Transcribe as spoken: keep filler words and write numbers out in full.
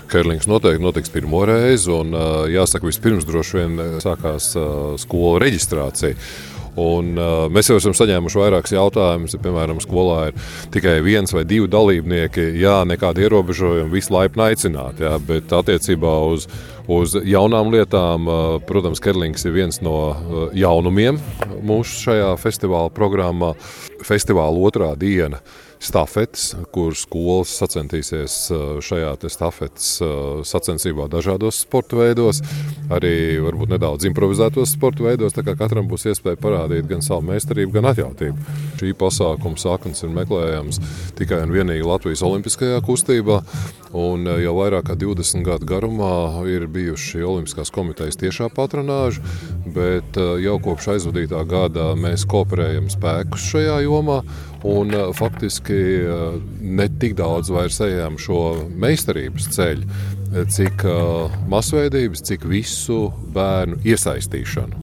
Kerlings noteikti notiks pirmo reizi, un jāsaka, vispirms droši vien sākās skolu reģistrācija. Un, uh, mēs jau esam saņēmuši vairākus jautājumus, ja, piemēram, skolā ir tikai viens vai divi dalībnieki, jā, nekādi ierobežojumi, visi laipni aicināti, jā, bet attiecībā uz, uz jaunām lietām, uh, protams, Kerlings ir viens no uh, jaunumiem mūsu šajā festivāla programmā. Festivāla otrā diena stafetes, kur skolas sacentīsies šajā te stafetes sacensībā dažādos sporta veidos, arī varbūt nedaudz improvizētos sporta veidos, tā kā katram būs iespēja parādīt gan savu meistarību, gan atjautību. Šī pasākuma saknes ir meklējams tikai un vienīgi Latvijas olimpiskajā kustībā, un jau vairāk kā divdesmit gadu garumā ir bijuši Olimpiskās komitejas tiešā patronāža, bet jau kopš aizvadītā gada mēs kooperējam spēkus šajā jomā, un faktiski ne tik daudz vairs ejam šo meistarības ceļu, cik masveidības, cik visu bērnu iesaistīšanu.